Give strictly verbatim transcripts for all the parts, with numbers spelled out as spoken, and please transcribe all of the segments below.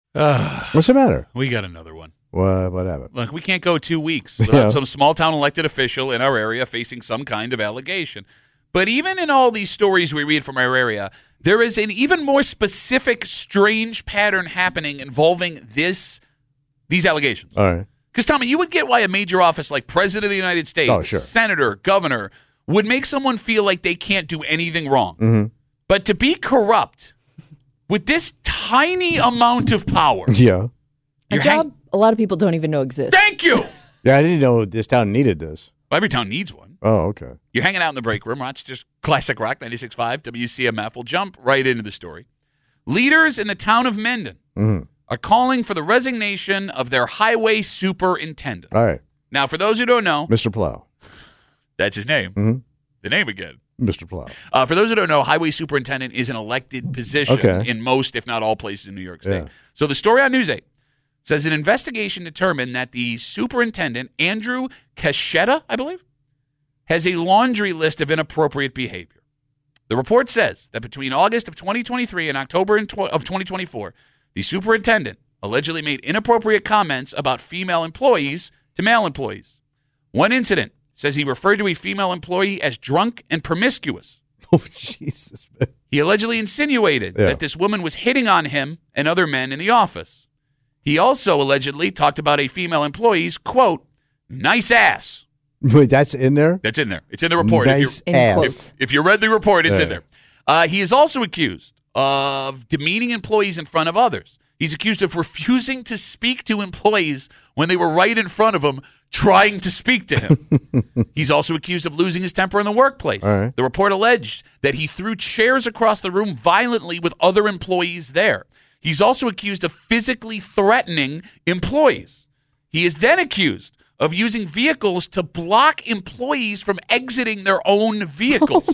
Uh, What's the matter? we got another one. What, what happened? Look, we can't go two weeks without Yeah. some small-town elected official in our area facing some kind of allegation. But even in all these stories we read from our area, there is an even more specific, strange pattern happening involving this these allegations. All right. Because, Tommy, you would get why a major office like President of the United States, Oh, sure. Senator, Governor, would make someone feel like they can't do anything wrong. Mm-hmm. But to be corrupt with this tiny amount of power. Yeah. A you're job hang- a lot of people don't even know exists. Thank you! Yeah, I didn't know this town needed this. Well, every town needs one. Oh, okay. You're hanging out in the break room. Rochester's Classic Rock ninety-six point five W C M F. We'll jump right into the story. Leaders in the town of Mendon Mm-hmm. are calling for the resignation of their highway superintendent. All right. Now, for those who don't know, Mister Plow. that's his name. Mm-hmm. The name again. Mister Plow. Uh, for those who don't know, highway superintendent is an elected position Okay. in most, if not all, places in New York State. Yeah. So the story on News eight says an investigation determined that the superintendent, Andrew Cachetta, I believe, has a laundry list of inappropriate behavior. The report says that between August of twenty twenty-three and October in tw- of twenty twenty-four, the superintendent allegedly made inappropriate comments about female employees to male employees. One incident says he referred to a female employee as drunk and promiscuous. Oh, Jesus, man. He allegedly insinuated Yeah. that this woman was hitting on him and other men in the office. He also allegedly talked about a female employee's, quote, nice ass. Wait, that's in there? That's in there. It's in the report. Nice if, In ass. quotes. if you read the report, it's Yeah. in there. Uh, he is also accused of demeaning employees in front of others. He's accused of refusing to speak to employees when they were right in front of him trying to speak to him. He's also accused of losing his temper in the workplace. All right. The report alleged that he threw chairs across the room violently with other employees there. He's also accused of physically threatening employees. He is then accused of using vehicles to block employees from exiting their own vehicles.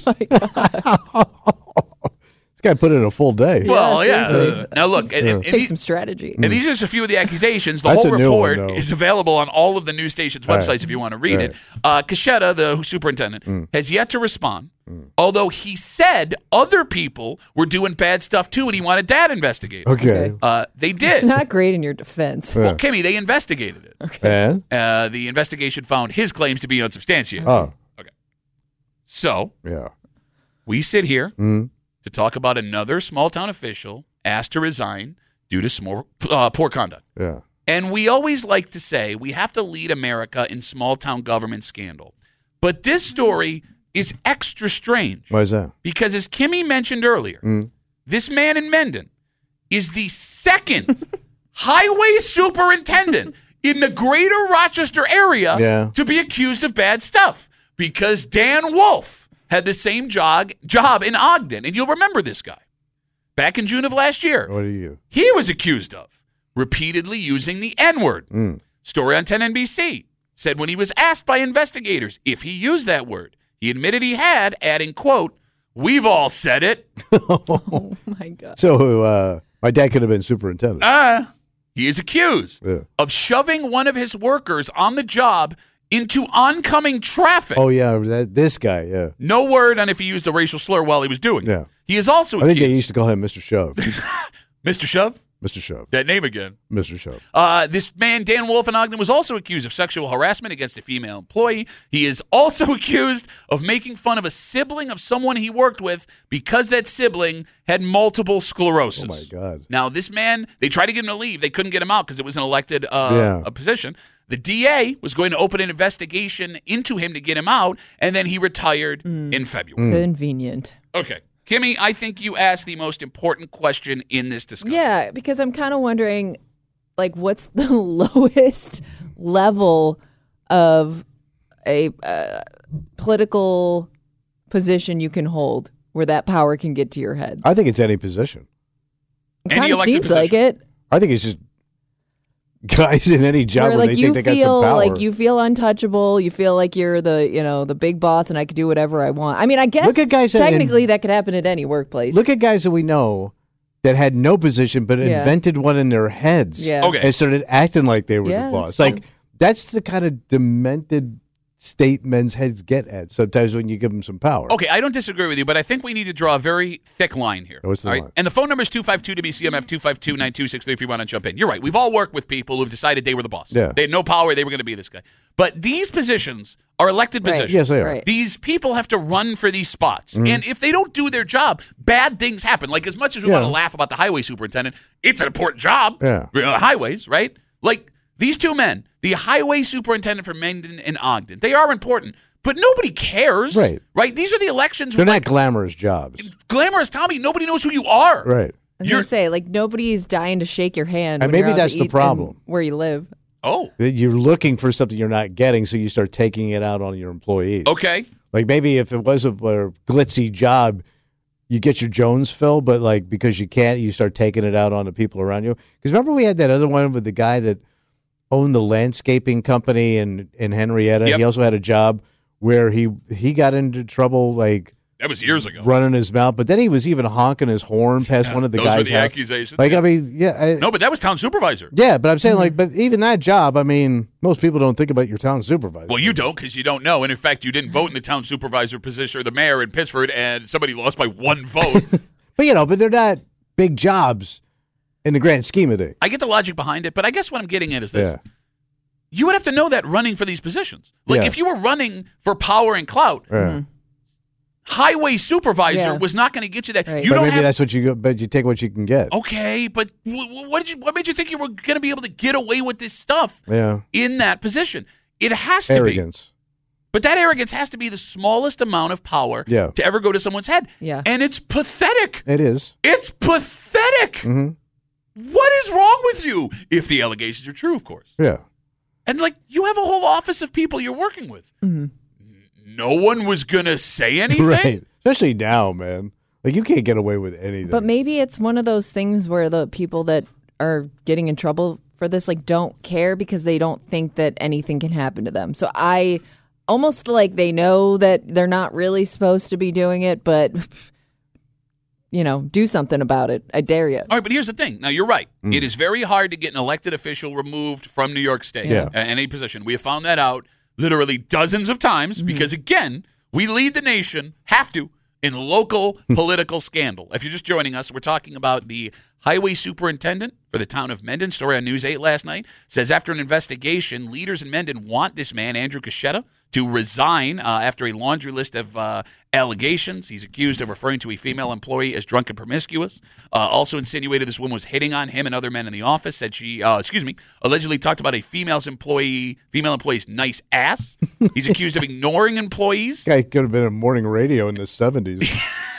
This guy put in a full day. Well, Yeah, yeah. seriously. Uh, now, look, and, and, and Take these, some strategy. and these are just a few of the accusations. The That's whole a new one, report though. is available on all of the news stations' Right. websites if you want to read Right. it. Uh, Cachetta, the superintendent, Mm. has yet to respond, although he said other people were doing bad stuff too, and he wanted that investigated. Okay. Uh, they It's did. not great in your defense. Well, Kimmy, they investigated it. And? Uh, the investigation found his claims to be unsubstantiated. Oh, So yeah. we sit here Mm. to talk about another small town official asked to resign due to small, uh, poor conduct. Yeah. And we always like to say we have to lead America in small town government scandal. But this story is extra strange Why is that? because, as Kimmy mentioned earlier, Mm. this man in Mendon is the second highway superintendent in the greater Rochester area Yeah. to be accused of bad stuff because Dan Wolf had the same job, job in Ogden. And you'll remember this guy. Back in June of last year, What are you? he was accused of repeatedly using the N-word. Mm. Story on ten N B C said when he was asked by investigators if he used that word, he admitted he had, adding, quote, "We've all said it." Oh my God. So uh, my dad could have been superintendent. Ah, he is accused Yeah. of shoving one of his workers on the job into oncoming traffic. Oh, yeah. That, this guy, yeah. No word on if he used a racial slur while he was doing it. Yeah. He is also I think accused. they used to call him Mister Shove. Mister Shove? Mister Shove. That name again. Mister Shove. Uh, this man, Dan Wolf in Ogden, was also accused of sexual harassment against a female employee. He is also accused of making fun of a sibling of someone he worked with because that sibling had multiple sclerosis. Oh, my God. Now, this man, they tried to get him to leave. They couldn't get him out because it was an elected uh, Yeah. a position. The D A was going to open an investigation into him to get him out, and then he retired in February. Convenient. Okay. Kimmy, I think you asked the most important question in this discussion. Yeah, because I'm kind of wondering, like, what's the lowest level of a uh, political position you can hold where that power can get to your head? I think it's any position. It Any kind of elected seems like position. it. I think it's just guys in any job Where where like they you think they got feel some power. like you feel untouchable, you feel like you're the you know the big boss, and I could do whatever I want. I mean, I guess Look at guys that- technically that could happen at any workplace. Look at guys that we know that had no position but Yeah. invented one in their heads Yeah. Okay. and started acting like they were Yeah, the boss. that's Like fine. that's the kind of demented state men's heads get at sometimes when you give them some power. Okay, I don't disagree with you, but I think we need to draw a very thick line here. What's the all right? line? And the phone number is two five two W C M F, two five two, nine two six three if you want to jump in. You're right. We've all worked with people who've decided they were the boss. Yeah. They had no power. They were going to be this guy. But these positions are elected Right. positions. Yes, they are. Right. These people have to run for these spots. Mm-hmm. And if they don't do their job, bad things happen. Like, as much as we Yeah. want to laugh about the highway superintendent, it's an important job. Yeah. Uh, highways, right? Like, these two men, the highway superintendent for Mendon and Ogden, they are important. But nobody cares. Right. Right? These are the elections. They're with, not like, glamorous jobs. glamorous Tommy. Nobody knows who you are. Right. I was You're- gonna say, like, nobody's dying to shake your hand. And when you're maybe out to that's the eat problem. in where you live. Oh, You're looking for something you're not getting, so you start taking it out on your employees. okay. Like maybe if it was a, a glitzy job, you get your Jones fill, but like because you can't, you start taking it out on the people around you. Because remember we had that other one with the guy that owned the landscaping company in, in Henrietta. Yep. He also had a job where he he got into trouble like That was years ago. running his mouth, but then he was even honking his horn past one of the Those guys' were the house. accusations. Like yeah. I mean, yeah, I, no, but that was town supervisor. yeah, but I'm saying Mm-hmm. like, but even that job, I mean, most people don't think about your town supervisor. Well, you don't because you don't know. And in fact, you didn't vote in the town supervisor position or the mayor in Pittsford, and somebody lost by one vote. But you know, but they're not big jobs in the grand scheme of things. I get the logic behind it, but I guess what I'm getting at is this. Yeah. You would have to know that running for these positions. Like, Yeah. if you were running for power and clout, Yeah. highway supervisor Yeah. was not going to get you that. Right. You But don't maybe have. that's what you go, but you take what you can get. Okay, but w- w- what did you? What made you think you were going to be able to get away with this stuff Yeah. in that position? It has to be. Arrogance. But that arrogance has to be the smallest amount of power Yeah. to ever go to someone's head. Yeah. And it's pathetic. It is. It's pathetic. Mm-hmm. What is wrong with you? If the allegations are true, of course. Yeah. And, like, you have a whole office of people you're working with. Mm-hmm. No one was going to say anything? Right. Especially now, man. Like you can't get away with anything. But maybe it's one of those things where the people that are getting in trouble for this like don't care because they don't think that anything can happen to them. So I almost like they know that they're not really supposed to be doing it, but you know, do something about it. I dare you. All right, but here's the thing. Now, you're right. It is very hard to get an elected official removed from New York State, Yeah. uh, any position. We have found that out literally dozens of times because, again, we lead the nation, have to, in local political scandal. If you're just joining us, we're talking about the highway superintendent for the town of Mendon. Story on News eight last night says after an investigation, leaders in Mendon want this man, Andrew Cachetta, to resign uh, after a laundry list of uh, allegations. He's accused of referring to a female employee as drunk and promiscuous. Uh, also insinuated this woman was hitting on him and other men in the office. Said she, uh, excuse me, allegedly talked about a female's employee, female employee's nice ass. He's accused of ignoring employees. Guy could have been in morning radio in the seventies.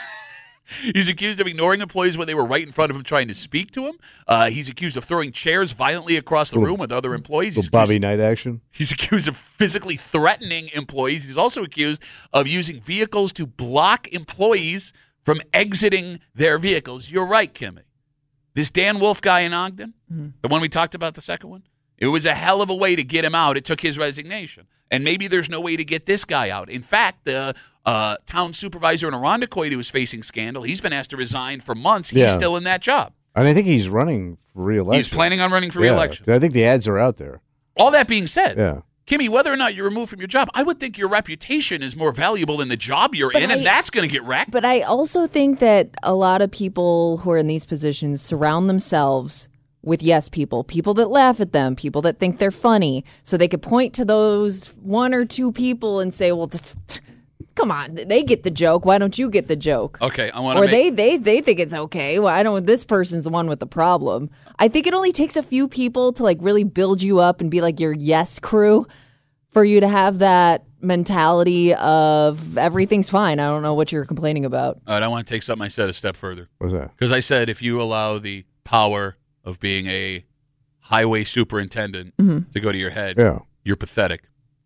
He's accused of ignoring employees when they were right in front of him trying to speak to him. Uh, he's accused of throwing chairs violently across the room with other employees. He's Little accused, Bobby Knight action. he's accused of physically threatening employees. He's also accused of using vehicles to block employees from exiting their vehicles. You're right, Kimmy. This Dan Wolf guy in Ogden, the one we talked about, the second one, it was a hell of a way to get him out. It took his resignation. And maybe there's no way to get this guy out. In fact, the uh, town supervisor in Irondequoit who is facing scandal, he's been asked to resign for months. He's Yeah. still in that job. And I think he's running for re-election. He's planning on running for Yeah, re-election. I think the ads are out there. All that being said, Yeah. Kimmy, whether or not you're removed from your job, I would think your reputation is more valuable than the job you're But in, and I- that's going to get wrecked. But I also think that a lot of people who are in these positions surround themselves with yes people, people that laugh at them, people that think they're funny, so they could point to those one or two people and say, well, this, come on, they get the joke. Why don't you get the joke? Okay, I want Or to they, they they think it's okay. Well, I don't. This person's the one with the problem. I think it only takes a few people to like really build you up and be like your yes crew for you to have that mentality of everything's fine. I don't know what you're complaining about. All right, I want to take something I said a step further. What's that? Because I said if you allow the power of being a highway superintendent to go to your head, Yeah. you're pathetic.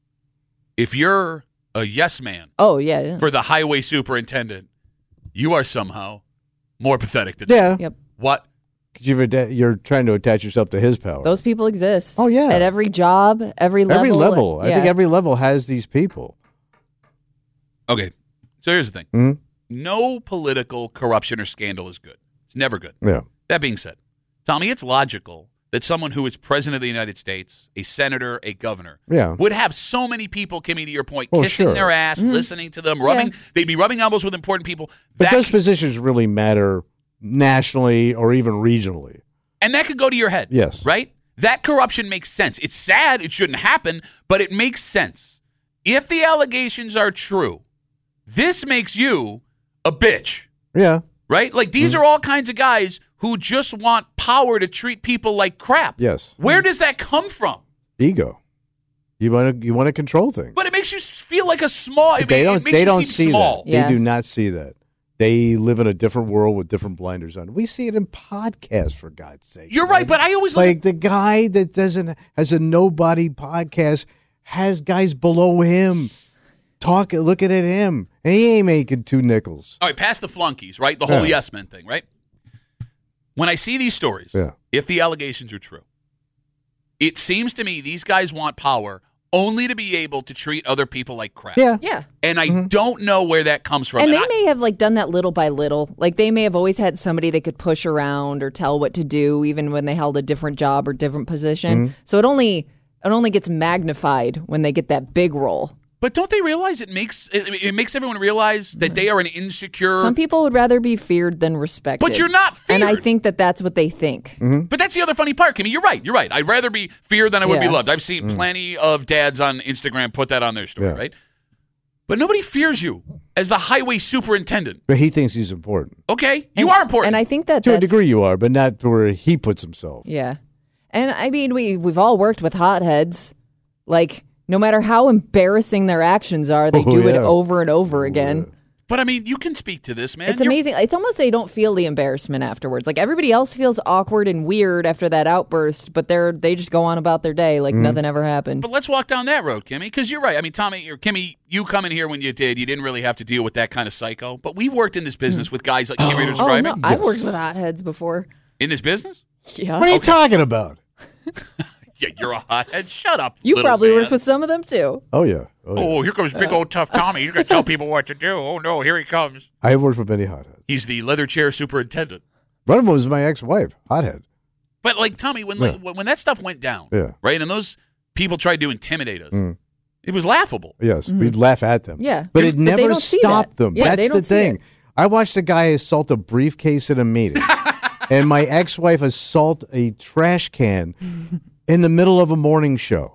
If you're a yes man Oh yeah, yeah. for the highway superintendent, you are somehow more pathetic than Yeah. Yep. what? 'Cause you've atta- you're trying to attach yourself to his power. Those people exist. Oh, yeah. At every job, every level. every level. I Yeah. think every level has these people. Okay, so here's the thing. Mhm. No political corruption or scandal is good. It's never good. Yeah. That being said, Tommy, it's logical that someone who is president of the United States, a senator, a governor, Yeah. would have so many people, Kimmy, to your point, Oh, kissing sure. their ass, Mm-hmm. listening to them, rubbing. Yeah. They'd be rubbing elbows with important people. But That those c- positions really matter nationally or even regionally. and that could go to your head. Yes. Right? That corruption makes sense. It's sad. It shouldn't happen, but it makes sense. If the allegations are true, this makes you a bitch. Yeah. Right? Like, these are all kinds of guys who just want power to treat people like crap. Yes. Where does that come from? Ego. You want to you want to control things. But it makes you feel like a small. It, they it don't makes they you don't seem see small. that. Yeah. They do not see that. They live in a different world with different blinders on. We see it in podcasts, for God's sake. You're man. right, but I always look like the guy that doesn't has a nobody podcast has guys below him talking, looking at him, and he ain't making two nickels. All right, past the flunkies, right? The whole Yeah. yes men thing, right? When I see these stories, Yeah. if the allegations are true, it seems to me these guys want power only to be able to treat other people like crap. Yeah, Yeah. And I don't know where that comes from. And they I- may have like done that little by little. Like they may have always had somebody they could push around or tell what to do, even when they held a different job or different position. Mm-hmm. So it only it only gets magnified when they get that big role. but don't they realize it makes it, it makes everyone realize that they are an insecure. Some people would rather be feared than respected. But you're not And I feared. think that that's what they think. But that's the other funny part, Kimmy. You're right. You're right. I'd rather be feared than I would be Yeah. loved. I've seen plenty of dads on Instagram put that on their story, Yeah. right? But nobody fears you as the highway superintendent. but he thinks he's important. Okay, you And- are important. And I think that To a that's- degree, you are, but not to where he puts himself. Yeah. And I mean, we, we've all worked with hotheads. Like, no matter how embarrassing their actions are, they Oh, do it yeah. over and over again. But I mean, you can speak to this, man. It's You're- amazing. It's almost they don't feel the embarrassment afterwards. Like everybody else feels awkward and weird after that outburst, but they're they just go on about their day like nothing ever happened. But let's walk down that road, Kimmy, because you're right. I mean, Tommy or Kimmy, you come in here when you did, you didn't really have to deal with that kind of psycho. But we've worked in this business with guys like Kimmy oh describing. no, I've Yes. worked with hotheads before. In this business? Yeah, What are you talking about? Yeah, you're a hothead. Shut up. you little probably man. worked with some of them too. Oh yeah. Oh, yeah. Oh, here comes big old tough Tommy. He's going to tell people what to do. Oh, no, here he comes. I have worked with many hotheads. He's the leather chair superintendent. One of them was my ex-wife, hothead. But, like, Tommy, when, Yeah. when that stuff went down, Yeah. right, and those people tried to intimidate us, Mm. it was laughable. Yes, we'd laugh at them. Yeah. but But it they never don't see stopped that. them. Yeah, That's they the don't see thing. it. I watched a guy assault a briefcase at a meeting, and my ex-wife assault a trash can in the middle of a morning show.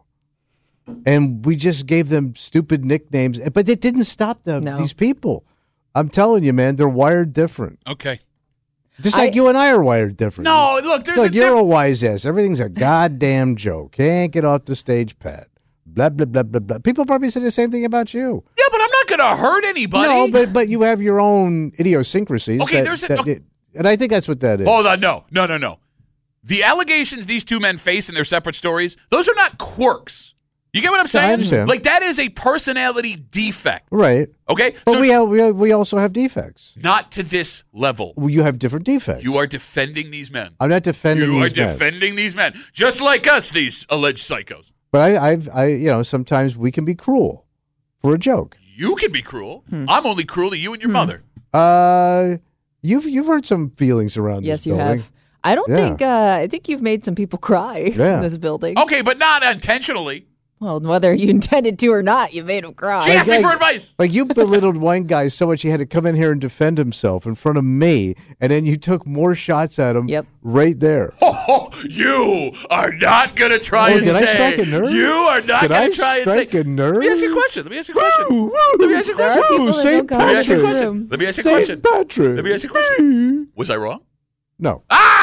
And we just gave them stupid nicknames, but it didn't stop them. No. These people, I'm telling you, man, they're wired different. Okay. Just like I- you and I are wired different. No, look, there's Look, a you're diff- a wise ass. Everything's a goddamn joke. Can't get off the stage, Pat. Blah blah blah blah blah. People probably say the same thing about you. Yeah, but I'm not going to hurt anybody. No, but but you have your own idiosyncrasies. Okay, that- there's a- that- okay. and I think that's what that is. Hold on, no, no, no, no. The allegations these two men face in their separate stories, those are not quirks. You get what I'm saying? understand. Like, that is a personality defect, Right, okay? but So we have, we have, we also have defects. not to this level. Well, you have different defects. You are defending these men. I'm not defending You are these men, defending these men, just like us, these alleged psychos. but I, I've I you know sometimes we can be cruel for a joke. You can be cruel. Hmm. I'm only cruel to you and your mother. Uh, you've you've heard some feelings around Yes, this you building. have. I don't Yeah. think uh, I think you've made some people cry Yeah. in this building. Okay, but not intentionally. Well, whether you intended to or not, you made them cry. She asked me like- for advice. Like you belittled one guy so much he had to come in here and defend himself in front of me, and then you took more shots at him Yep. right there. Oh, you are not going to try Oh, and did I say. strike a nerve? You are not Did going I to try and say. strike a nerve? Let me ask you a question. Let me ask you a question. Let me ask you a There are question. people that Saint don't come Let me ask you a into Patrick. this question. room. Let me ask you a Saint question. Patrick. Let me ask you a question. Was I wrong? No,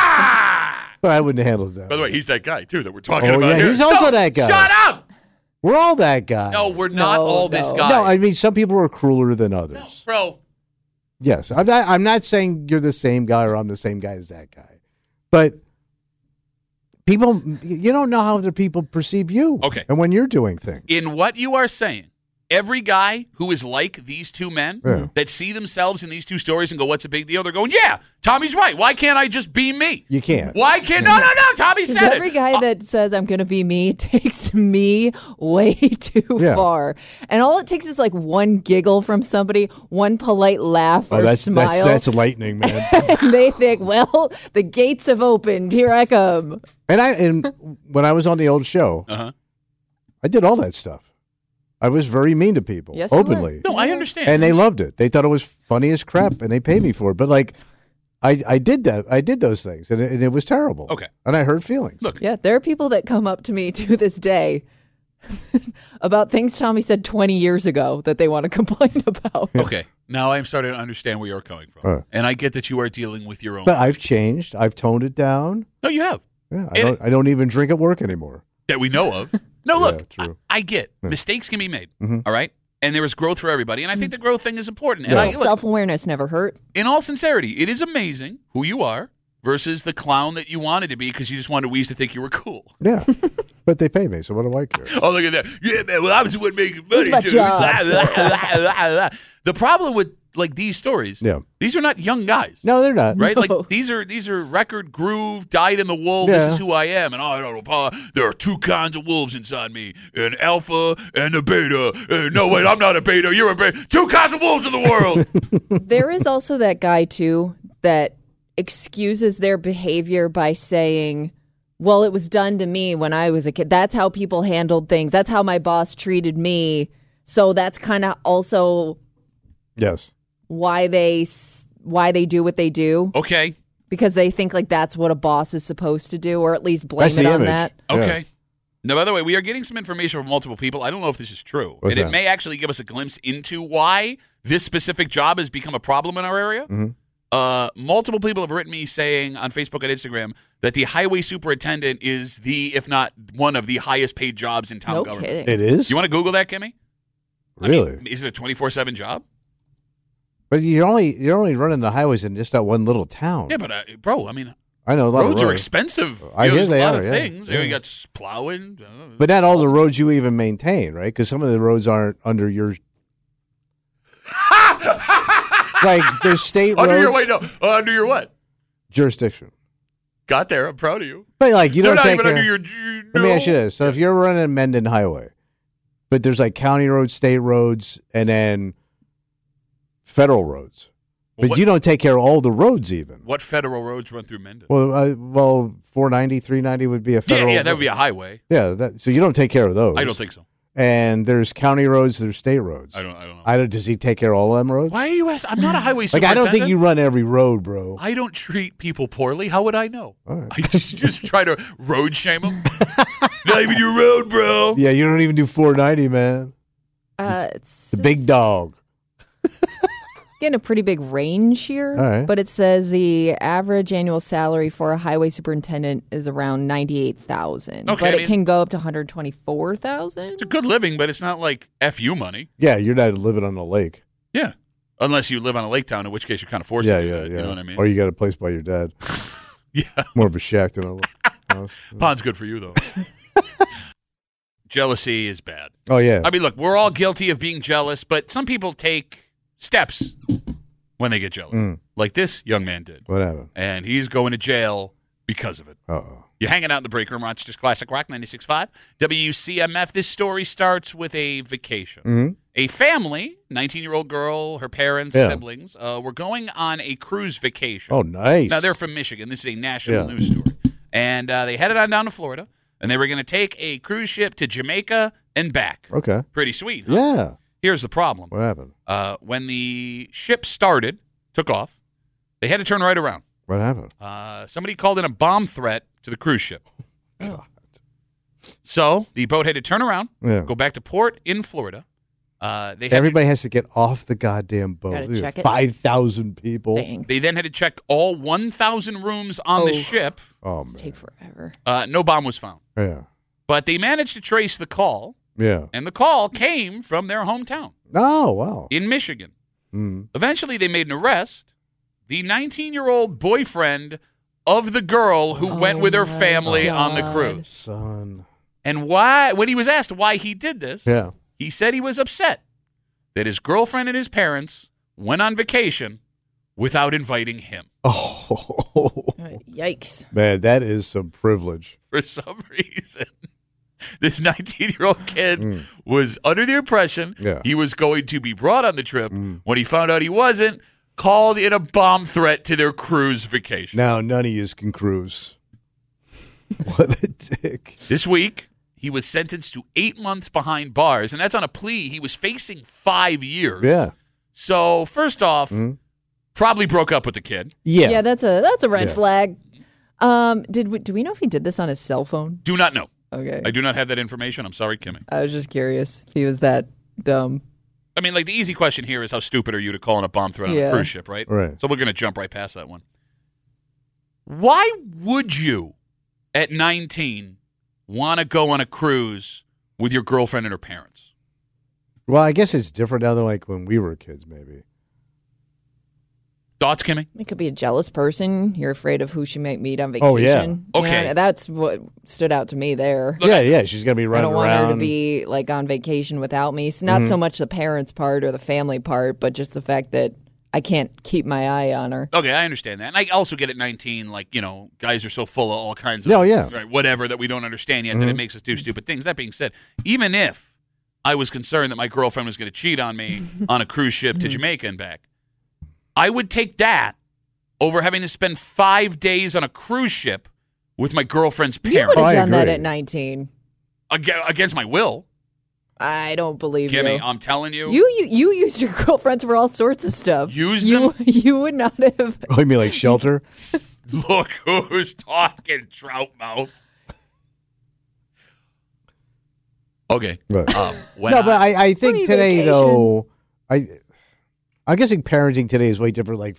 Ah! but I wouldn't have handled that. By the way, he's that guy too that we're talking Oh, about yeah, here. he's also So, that guy. Shut up! We're all that guy. No, we're not No, all this no. guy. No, I mean some people are crueler than No, others. bro. Yes, I'm not. I'm not saying you're the same guy or I'm the same guy as that guy, but people, you don't know how other people perceive you. Okay. and when you're doing things, In what you are saying, every guy who is like these two men Yeah. that see themselves in these two stories and go, what's a big deal? They're going, yeah, Tommy's right. Why can't I just be me? You can't. Why can't? No, no, no. Tommy Because said every it. guy Uh, that says I'm going to be me takes me way too Yeah. far. And all it takes is like one giggle from somebody, one polite laugh Oh, or that's, smile. that's that's lightning, man. and they think, well, the gates have opened. Here I come. and I and when I was on the old show, Uh-huh. I did all that stuff. I was very mean to people Yes, you were. openly. No, I understand. And they loved it. They thought it was funny as crap, and they paid me for it. But like, I, I did that. I did those things, and it, and it was terrible. Okay. And I hurt feelings. Look, Yeah, there are people that come up to me to this day about things Tommy said twenty years ago that they want to complain about. okay. Now I'm starting to understand where you're coming from. All right. And I get that you are dealing with your own. But I've changed. I've toned it down. no, you have. Yeah, I And- don't. I don't even drink at work anymore. That we know of. No, look, Yeah, true. I, I get mistakes can be made. Mhm. All right. And there is growth for everybody. And I think the growth thing is important. And Yeah. I, Well, look, self-awareness never hurt. in all sincerity, it is amazing who you are versus the clown that you wanted to be because you just wanted Weeze to think you were cool. Yeah, but they pay me, so what do I care? Oh, look at that. Yeah, man. Well, I was the one making money. my too. job. The problem with like these stories, Yeah. these are not young guys. No, they're not. Right, No. like these are these are record groove, dyed in the wool. This Yeah. is who I am, and oh, I don't know. Paul, there are two kinds of wolves inside me: an alpha and a beta. Uh, no, wait, I'm not a beta. You're a beta. Two kinds of wolves in the world. There is also that guy too that excuses their behavior by saying, well, it was done to me when I was a kid. That's how people handled things. That's how my boss treated me. So that's kind of also Yes. why they s- why they do what they do, Okay, because they think like that's what a boss is supposed to do, or at least blame That's it the on image. that. Yeah. okay. Now, by the way, we are getting some information from multiple people. I don't know if this is true, What's and it that? may actually give us a glimpse into why this specific job has become a problem in our area. Mm-hmm. Uh, multiple people have written me saying on Facebook and Instagram that the highway superintendent is the, if not one of the highest paid jobs in town No government. kidding. It is. You want to Google that, Kimmy? I mean, really? is it a twenty-four seven job? But you're only you're only running the highways in just that one little town. Yeah, but uh, bro, I mean, I know a lot roads of are roads. expensive. I You know, hear there's they a lot are, of yeah. things. You, know, you Yeah. got s- plowing. uh, But not all the roads you even maintain, right? Because some of the roads aren't under your. Like there's state under your roads wait, no, uh, under your what? jurisdiction. Got there. I'm proud of you. But like you They're don't not take even care. under your. You Let me know. ask you this: so if you're running Mendon Highway, but there's like county roads, state roads, and then federal roads, but what, you don't take care of all the roads even. what federal roads run through Mendon? Well, uh, well, four ninety, three ninety would be a yeah, federal. yeah, that would be a highway. Yeah, that, so you don't take care of those. I don't think so. And there's county roads, there's state roads. I don't. I don't know. I don't. Does he take care of all of them roads? Why are you asking? I'm not a highway Like superintendent. I don't think you run every road, bro. I don't treat people poorly. How would I know? All right. I just, just try to road shame them. Not even your road, bro. Yeah, you don't even do four ninety, man. Uh, it's The big dog. getting a pretty big range here, All right. but it says the average annual salary for a highway superintendent is around ninety-eight thousand, Okay, but I it mean- can go up to one hundred twenty-four thousand. It's a good living, but it's not like F you money. Yeah, you're not living on the lake. Yeah. Unless you live on a lake town, in which case you're kind of forced Yeah, to do yeah, that. yeah. You know what I mean? Or you got a place by your dad. yeah. More of a shack than a house. Pond's good for you, though. Jealousy is bad. Oh yeah. I mean, look, we're all guilty of being jealous, but some people take steps when they get jealous. Mm. Like this young man did. What happened? And he's going to jail because of it. Uh oh. You're hanging out in the break room, Rochester's Classic Rock ninety-six point five. W C M F. This story starts with a vacation. hmm A family, nineteen-year-old girl, her parents, Yeah. siblings, uh, were going on a cruise vacation. Oh, nice. Now, they're from Michigan. This is a national Yeah. news story. And uh, they headed on down to Florida, and they were going to take a cruise ship to Jamaica and back. Okay. Pretty sweet, huh? Yeah. Here's the problem. What happened? Uh, when the ship started, took off, they had to turn right around. What happened? Uh, somebody called in a bomb threat to the cruise ship. God. So the boat had to turn around, Yeah. go back to port in Florida. Uh, they had to- Everybody has to get off the goddamn boat. Gotta check it. Five thousand people. Dang, they then had to check all one thousand rooms on the Oh. ship. Oh it's man. take forever. Uh, no bomb was found. Yeah. But they managed to trace the call, Yeah. and the call came from their hometown Oh wow. in Michigan. Mm. Eventually, they made an arrest. The nineteen-year-old boyfriend of the girl who Oh went with her my family on the God. cruise. Son. And why? When he was asked why he did this, Yeah. he said he was upset that his girlfriend and his parents went on vacation without inviting him. Oh, Yikes. man, that is some privilege. For some reason, this nineteen-year-old kid mm. was under the impression yeah. he was going to be brought on the trip. Mm. When he found out he wasn't, called in a bomb threat to their cruise vacation. Now none of you can cruise. What a dick. This week, he was sentenced to eight months behind bars, and that's on a plea. He was facing five years. Yeah. So, first off, mm. probably broke up with the kid. Yeah. Yeah, that's a that's a red yeah. flag. Um, did we, do we know if he did this on his cell phone? Do not know. Okay. I do not have that information. I'm sorry, Kimmy. I was just curious if he was that dumb. I mean, like, the easy question here is how stupid are you to call in a bomb threat on Yeah. a cruise ship, right? Right. So we're going to jump right past that one. Why would you, at nineteen, want to go on a cruise with your girlfriend and her parents? Well, I guess it's different now than like when we were kids, maybe. Thoughts, Kimmy? It could be a jealous person. You're afraid of who she might meet on Oh, yeah. vacation. Okay. You know, that's what stood out to me there. Look, yeah, I- yeah. She's going to be I running don't want around. her to be like on vacation without me. It's not Mm-hmm. so much the parents part or the family part, but just the fact that I can't keep my eye on her. Okay, I understand that. And I also get at nineteen, like, you know, guys are so full of all kinds of Oh, yeah. right, whatever that we don't understand yet that it makes us do stupid things. That being said, even if I was concerned that my girlfriend was going to cheat on me on a cruise ship to Jamaica and back, I would take that over having to spend five days on a cruise ship with my girlfriend's You parents would have I done that agree. at nineteen. Ag- against my will. I don't believe Kimmy, you. I'm telling you. You, you you used your girlfriends for all sorts of stuff. Used you, them? You would not have. Oh, you mean like shelter? Look who's talking, trout mouth. Okay. Right. Um, when no, but I, I think Free today, vacation. though, I, I'm guessing parenting today is way different. Like,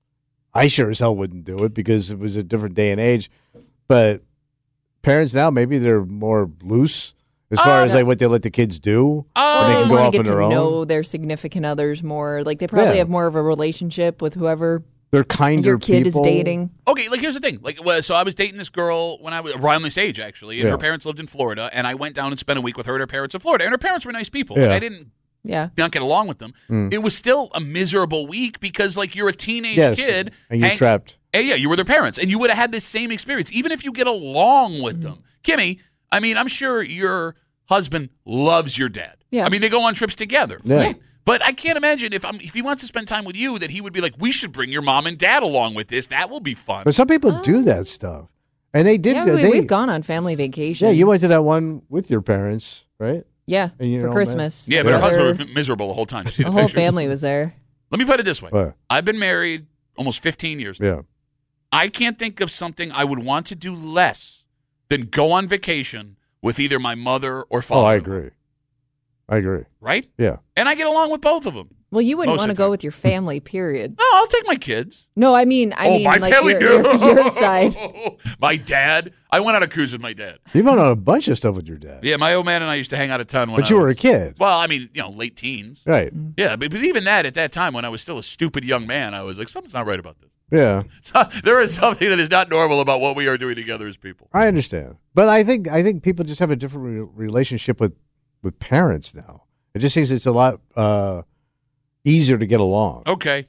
I sure as hell wouldn't do it because it was a different day and age. But parents now, maybe they're more loose as far Uh, as like what they let the kids do. Oh, and they They can go want off to on get to their own. know their significant others more. Like they probably Yeah. have more of a relationship with whoever They're kinder your kid people. is dating. Okay, like here's the thing. Like, well, so I was dating this girl when I was around this age, actually, and Yeah. her parents lived in Florida, and I went down and spent a week with her and her parents in Florida, and her parents were nice people. Yeah. Like, I didn't Yeah. not get along with them. Mm. It was still a miserable week because, like, you're a teenage Yes, kid, and you're hang- trapped. And yeah, you were their parents, and you would have had this same experience, even if you get along with them. Kimmy, I mean, I'm sure your husband loves your dad. Yeah. I mean, they go on trips together. Yeah. Right? But I can't imagine if I'm if he wants to spend time with you that he would be like, we should bring your mom and dad along with this. That will be fun. But some people do that stuff, and they did. Yeah, uh, we, they, we've gone on family vacation. Yeah, you went to that one with your parents, right? Yeah, And you for know, Christmas. Yeah, but her Together. husband was miserable the whole time. You see The the whole picture? family was there. Let me put it this way. What? I've been married almost fifteen years. Yeah. I can't think of something I would want to do less than go on vacation with either my mother or father. Oh, I agree. I agree. Right? Yeah. And I get along with both of them. Well, you wouldn't Most want of to the go time. with your family, period. No, I'll take my kids. No, I mean, I oh, mean, my like family. your, your, your side. My dad. I went on a cruise with my dad. You went on a bunch of stuff with your dad. Yeah, my old man and I used to hang out a ton when But I you were was- a kid. Well, I mean, you know, late teens. Right. Yeah, but, but even that, at that time, when I was still a stupid young man, I was like, something's not right about this. Yeah. So, there is something that is not normal about what we are doing together as people. I understand. But I think I think people just have a different re- relationship with, with parents now. It just seems it's a lot uh, easier to get along. Okay.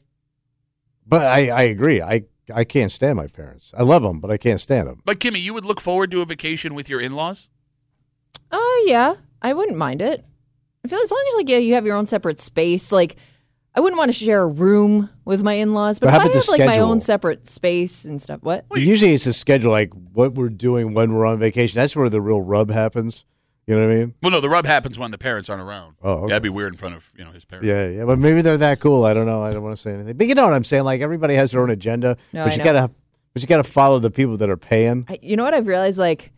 But I, I agree. I, I can't stand my parents. I love them, but I can't stand them. But, Kimmy, you would look forward to a vacation with your in-laws? Oh, yeah. I wouldn't mind it. I feel as long as like yeah, you have your own separate space. Like, I wouldn't want to share a room with my in-laws, but, But how if I about have the like my schedule? own separate space and stuff. What? Usually it's a schedule, like what we're doing when we're on vacation. That's where the real rub happens. You know what I mean? Well, no, the rub happens when the parents aren't around. Oh, okay. Yeah, that'd be weird in front of, you know, his parents. Yeah, yeah. But maybe they're that cool. I don't know. I don't want to say anything. But you know what I'm saying? Like everybody has their own agenda. No, but I you know. gotta but you gotta follow the people that are paying. I, you know what I've realized? Like,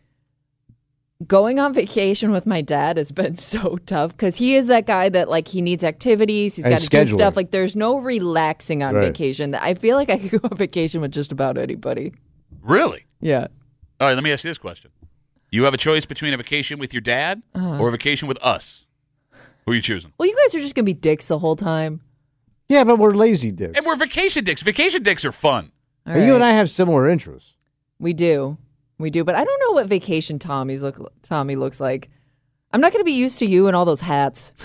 going on vacation with my dad has been so tough because he is that guy that like he needs activities. He's And got to do scheduling. stuff. Like, there's no relaxing on Right. vacation. I feel like I could go on vacation with just about anybody. Really? Yeah. All right, let me ask you this question. You have a choice between a vacation with your dad Uh-huh. or a vacation with us. Who are you choosing? Well, you guys are just gonna be dicks the whole time. Yeah, but we're lazy dicks. And we're vacation dicks. Vacation dicks are fun. All And You and right. I have similar interests. We do. We do. But I don't know what vacation Tommy's look Tommy looks like. I'm not going to be used to you and all those hats.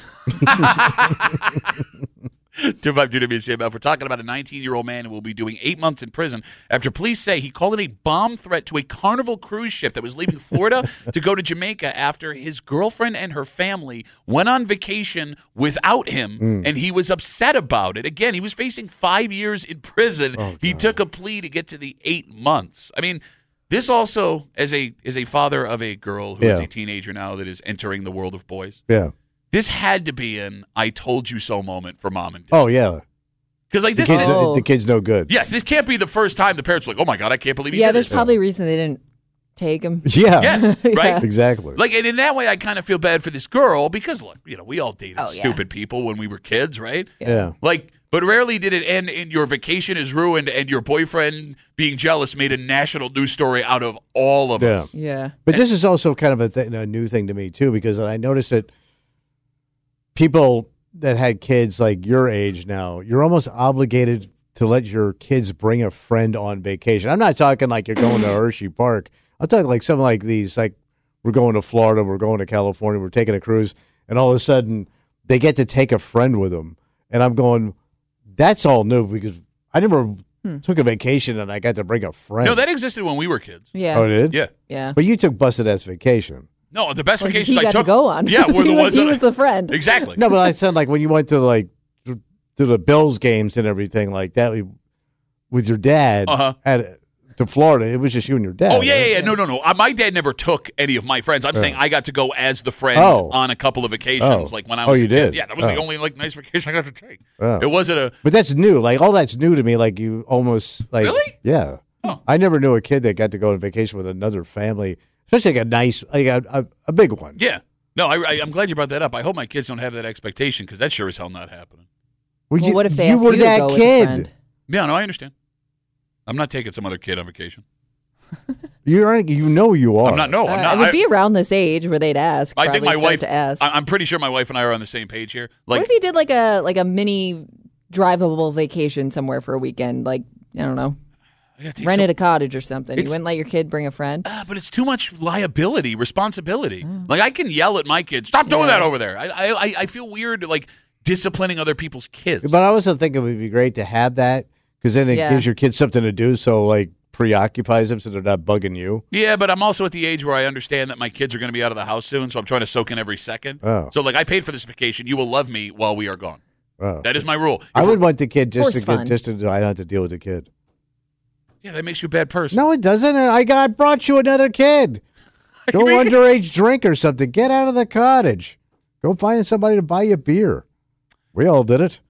two five two W C M F. We're talking about a nineteen-year-old man who will be doing eight months in prison after police say he called in a bomb threat to a Carnival cruise ship that was leaving Florida to go to Jamaica after his girlfriend and her family went on vacation without him, mm. and he was upset about it. Again, he was facing five years in prison. Oh, he took a plea to get to the eight months. I mean, this also, as a as a father of a girl who yeah. is a teenager now that is entering the world of boys. Yeah. This had to be an "I told you so" moment for mom and dad. Oh yeah, because like the this, kids, is, oh. the kid's no good. Yes, this can't be the first time the parents are like, "Oh my god, I can't believe he yeah." did There's this. probably a reason they didn't take him. Yeah. Yes. Right. Yeah. Exactly. Like, and in that way, I kind of feel bad for this girl because, look, you know, we all dated oh, yeah. stupid people when we were kids, right? Yeah. yeah. Like, but rarely did it end in your vacation is ruined and your boyfriend being jealous made a national news story out of all of yeah. us. Yeah. But this is also kind of a, th- a new thing to me too, because I noticed that people that had kids like your age now, you're almost obligated to let your kids bring a friend on vacation. I'm not talking like you're going to Hershey Park. I'm talking like something like these, like we're going to Florida, we're going to California, we're taking a cruise, and all of a sudden they get to take a friend with them. And I'm going, that's all new because I never hmm. took a vacation and I got to bring a friend. No, that existed when we were kids. Yeah. Oh, it did? Yeah. Yeah. But you took busted ass vacation. No, the best well, vacations he I got took. to go on. Yeah, were the he ones was, he that was I, the friend. Exactly. No, but I said like when you went to like to the Bills games and everything like that we, with your dad uh-huh. at to Florida, it was just you and your dad. Oh yeah, right? yeah, yeah. No, no, no. Uh, my dad never took any of my friends. I'm Oh. saying I got to go as the friend Oh. on a couple of vacations, Oh. like when I Oh, was you a kid. did? Yeah, that was Oh. the only like nice vacation I got to take. Oh. It wasn't a. But that's new. Like all that's new to me. Like you almost like Really? Yeah. Oh. I never knew a kid that got to go on vacation with another family, especially like a nice, like a, a, a big one. Yeah. No, I, I, I'm glad you brought that up. I hope my kids don't have that expectation because that sure as hell not happening. Well, Well, you, what if they you ask were you to that go with a kid? friend? Yeah, no, I understand. I'm not taking some other kid on vacation. You're you know you are. I'm not. No, I'm Uh, not. it would I, be around this age where they'd ask. I think probably my start wife. to ask. I, I'm pretty sure my wife and I are on the same page here. Like, what if you did like a like a mini drivable vacation somewhere for a weekend? Like I don't know, I gotta take rented some- a cottage or something. You It's- wouldn't let your kid bring a friend. Ah, but it's too much liability, responsibility. Like I can yell at my kids, "Stop doing Mm. Yeah. that over there." I, I, I feel weird, like disciplining other people's kids. But I also think it would be great to have that because then it Yeah. gives your kids something to do. So like preoccupies them so they're not bugging you. Yeah, but I'm also at the age where I understand that my kids are going to be out of the house soon, so I'm trying to soak in every second. Oh. So, like, I paid for this vacation. You will love me while we are gone. Oh. That is my rule. I If would we're- want the kid just Forced to get fun. just to I don't have to deal with the kid. Yeah, that makes you a bad person. No, it doesn't. I got brought you another kid. Go underage drink or something. Get out of the cottage. Go find somebody to buy you beer. We all did it.